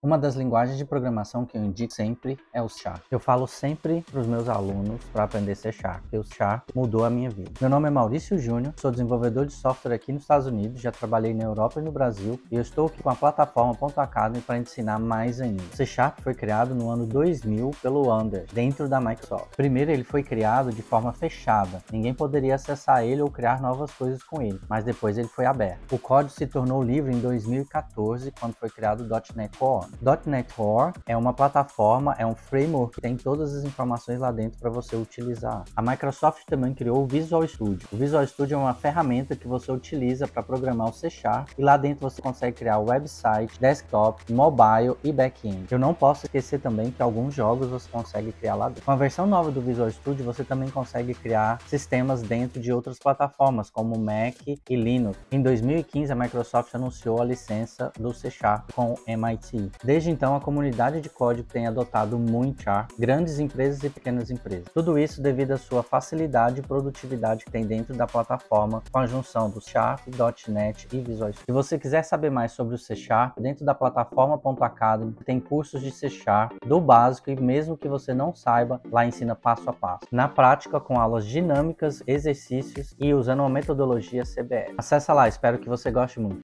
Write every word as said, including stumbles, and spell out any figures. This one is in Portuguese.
Uma das linguagens de programação que eu indico sempre é o Sharp. Eu falo sempre para os meus alunos para aprender C Sharp, porque o Sharp mudou a minha vida. Meu nome é Maurício Júnior, sou desenvolvedor de software aqui nos Estados Unidos, já trabalhei na Europa e no Brasil, e eu estou aqui com a plataforma Ponto Academy para ensinar mais ainda. O C Sharp foi criado no ano dois mil pelo Anders, dentro da Microsoft. Primeiro ele foi criado de forma fechada, ninguém poderia acessar ele ou criar novas coisas com ele, mas depois ele foi aberto. O código se tornou livre em dois mil e quatorze, quando foi criado o .ponto net Core. .ponto net Core é uma plataforma, é um framework que tem todas as informações lá dentro para você utilizar. A Microsoft também criou o Visual Studio. O Visual Studio é uma ferramenta que você utiliza para programar o C Sharp e lá dentro você consegue criar website, desktop, mobile e back-end. Eu não posso esquecer também que alguns jogos você consegue criar lá dentro. Com a versão nova do Visual Studio você também consegue criar sistemas dentro de outras plataformas como Mac e Linux. Em dois mil e quinze a Microsoft anunciou a licença do C Sharp com M I T. Desde então, a comunidade de código tem adotado muito Sharp, grandes empresas e pequenas empresas. Tudo isso devido à sua facilidade e produtividade que tem dentro da plataforma com a junção do Sharp, .ponto net e Visual Studio. Se você quiser saber mais sobre o C Sharp, dentro da plataforma Ponto Academy tem cursos de C Sharp do básico e mesmo que você não saiba, lá ensina passo a passo. Na prática, com aulas dinâmicas, exercícios e usando uma metodologia C B L. Acesse lá, espero que você goste muito.